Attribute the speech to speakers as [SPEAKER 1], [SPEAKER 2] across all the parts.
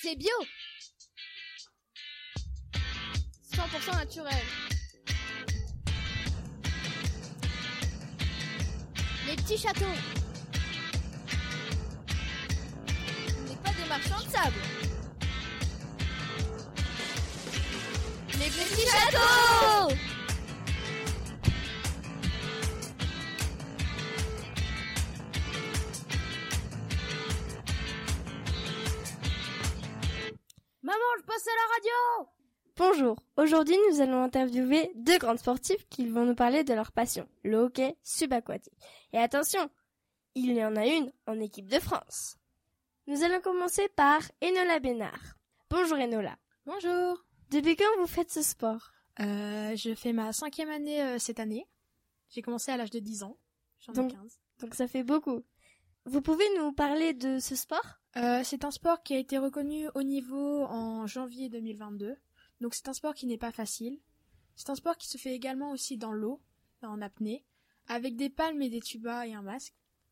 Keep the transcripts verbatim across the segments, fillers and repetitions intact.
[SPEAKER 1] C'est bio. cent pour cent naturel. Les petits châteaux. On n'est pas des marchands de sable. Les petits châteaux. Maman, je passe à la radio.
[SPEAKER 2] Bonjour, aujourd'hui nous allons interviewer deux grandes sportives qui vont nous parler de leur passion, le hockey subaquatique. Et attention, il y en a une en équipe de France. Nous allons commencer par Enola Bénard. Bonjour Enola.
[SPEAKER 3] Bonjour.
[SPEAKER 2] Depuis quand vous faites ce sport ?
[SPEAKER 3] euh, Je fais ma cinquième année euh, cette année. J'ai commencé à l'âge de dix ans, j'en ai quinze.
[SPEAKER 2] Donc ça fait beaucoup. Vous pouvez nous parler de ce sport ?
[SPEAKER 3] euh, C'est un sport qui a été reconnu au niveau en janvier deux mille vingt-deux. Donc c'est un sport qui n'est pas facile. C'est un sport qui se fait également aussi dans l'eau, en apnée, avec des palmes et des tubas et un masque.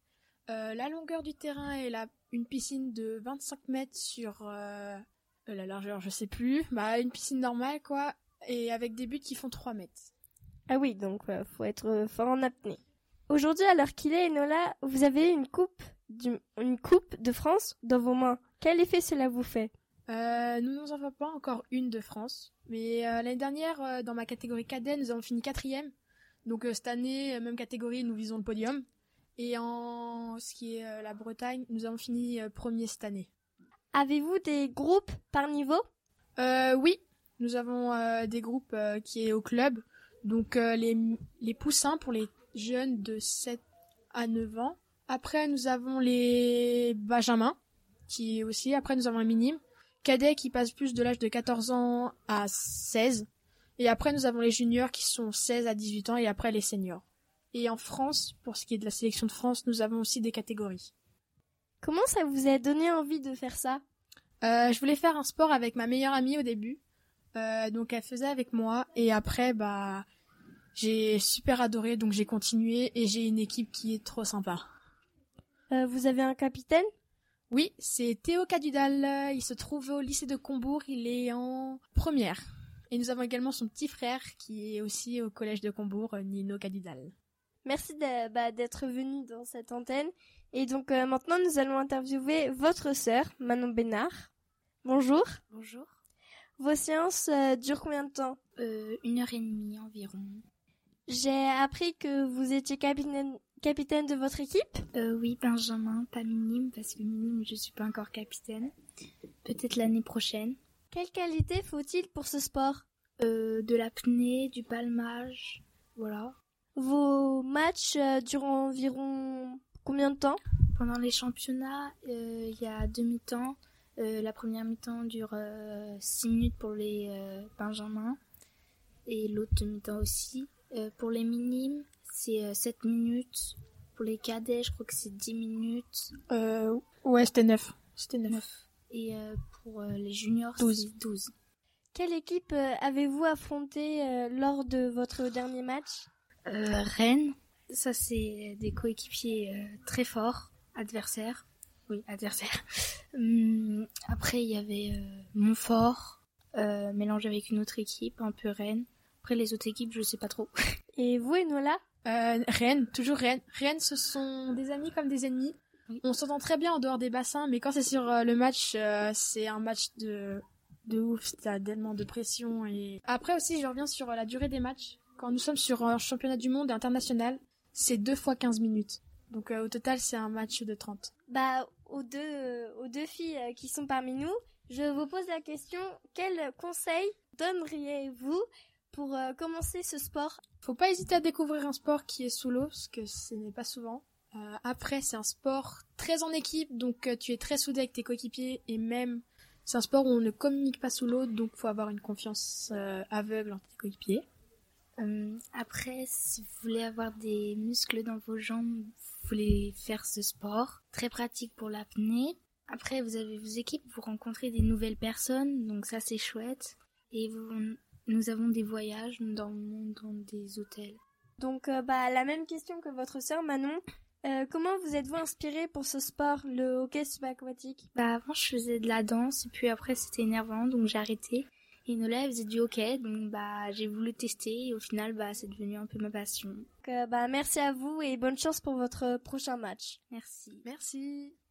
[SPEAKER 3] Euh, la longueur du terrain est la, une piscine de vingt-cinq mètres sur euh, la largeur, je sais plus, bah une piscine normale quoi, et avec des buts qui font trois mètres.
[SPEAKER 2] Ah oui, donc euh, faut être fort en apnée. Aujourd'hui, à l'heure qu'il est, Enola, vous avez une coupe, du, une coupe de France dans vos mains. Quel effet cela vous fait ?
[SPEAKER 3] Euh, nous n'en avons pas encore une de France, mais euh, l'année dernière, euh, dans ma catégorie cadet, nous avons fini quatrième. Donc euh, cette année, même catégorie, nous visons le podium. Et en ce qui est euh, la Bretagne, nous avons fini euh, premier cette année.
[SPEAKER 2] Avez-vous des groupes par niveau ?
[SPEAKER 3] euh, Oui, nous avons euh, des groupes euh, qui est au club. Donc euh, les, les poussins pour les jeunes de sept à neuf ans. Après, nous avons les benjamins, qui est aussi. Après, nous avons les minimes. Cadets qui passent plus de l'âge de quatorze ans à seize. Et après, nous avons les juniors qui sont seize à dix-huit ans et après les seniors. Et en France, pour ce qui est de la sélection de France, nous avons aussi des catégories.
[SPEAKER 2] Comment ça vous a donné envie de faire ça ?
[SPEAKER 3] euh, Je voulais faire un sport avec ma meilleure amie au début. Euh, donc elle faisait avec moi. Et après, bah, j'ai super adoré. Donc j'ai continué et j'ai une équipe qui est trop sympa.
[SPEAKER 2] Euh, vous avez un capitaine ?
[SPEAKER 3] Oui, c'est Théo Cadudal, il se trouve au lycée de Combourg, il est en première. Et nous avons également son petit frère qui est aussi au collège de Combourg, Nino Cadudal.
[SPEAKER 2] Merci de, bah, d'être venu dans cette antenne. Et donc euh, maintenant nous allons interviewer votre sœur, Manon Bénard. Bonjour.
[SPEAKER 4] Bonjour.
[SPEAKER 2] Vos séances euh, durent combien de temps ?
[SPEAKER 4] euh, Une heure et demie environ.
[SPEAKER 2] J'ai appris que vous étiez capitaine, capitaine de votre équipe ?
[SPEAKER 4] euh, Oui, Benjamin, pas minime, parce que minime, je suis pas encore capitaine. Peut-être l'année prochaine.
[SPEAKER 2] Quelle qualité faut-il pour ce sport ?
[SPEAKER 4] euh, De l'apnée, du palmage, voilà.
[SPEAKER 2] Vos matchs euh, durent environ combien de temps ?
[SPEAKER 4] Pendant les championnats, il euh, y a deux mi-temps. Euh, la première mi-temps dure euh, six minutes pour les euh, benjamins et l'autre mi-temps aussi. Euh, pour les minimes, c'est euh, sept minutes. Pour les cadets, je crois que c'est dix minutes.
[SPEAKER 3] Euh, ouais, c'était neuf. C'était neuf.
[SPEAKER 4] Et euh, pour euh, les juniors,
[SPEAKER 3] douze.
[SPEAKER 4] c'est douze.
[SPEAKER 2] Quelle équipe euh, avez-vous affronté euh, lors de votre dernier match ?
[SPEAKER 4] euh, Rennes, ça c'est des coéquipiers euh, très forts, adversaires. Oui, adversaires. hum, après, il y avait euh, Montfort, euh, mélangé avec une autre équipe, un peu Rennes. Après, les autres équipes, je sais pas trop.
[SPEAKER 2] Et vous, Enola ?
[SPEAKER 3] euh, Rennes, toujours Rennes. Rennes, ce sont des amis comme des ennemis. Oui. On s'entend très bien en dehors des bassins, mais quand c'est sur euh, le match, euh, c'est un match de de ouf. T'as tellement de pression. Et après aussi, je reviens sur euh, la durée des matchs. Quand nous sommes sur un championnat du monde international, c'est deux fois quinze minutes. Donc euh, au total, c'est un match de trente.
[SPEAKER 2] Bah, aux deux, euh, aux deux filles euh, qui sont parmi nous, je vous pose la question, quel conseil donneriez-vous pour euh, commencer ce sport ?
[SPEAKER 3] Faut pas hésiter à découvrir un sport qui est sous l'eau, parce que ce n'est pas souvent. Euh, après, c'est un sport très en équipe, donc euh, tu es très soudé avec tes coéquipiers, et même, c'est un sport où on ne communique pas sous l'eau, donc faut avoir une confiance euh, aveugle en tes coéquipiers.
[SPEAKER 4] Euh, après, si vous voulez avoir des muscles dans vos jambes, vous voulez faire ce sport. Très pratique pour l'apnée. Après, vous avez vos équipes, vous rencontrez des nouvelles personnes, donc ça c'est chouette. Et vous, nous avons des voyages dans le monde, dans des hôtels.
[SPEAKER 2] Donc, euh, bah, la même question que votre sœur Manon. Euh, comment vous êtes-vous inspiré pour ce sport, le hockey subaquatique?
[SPEAKER 4] Bah avant je faisais de la danse et puis après c'était énervant donc j'ai arrêté. Et Nola elle faisait du hockey donc bah j'ai voulu tester et au final bah c'est devenu un peu ma passion.
[SPEAKER 2] Donc, euh, bah merci à vous et bonne chance pour votre prochain match.
[SPEAKER 4] Merci.
[SPEAKER 3] Merci.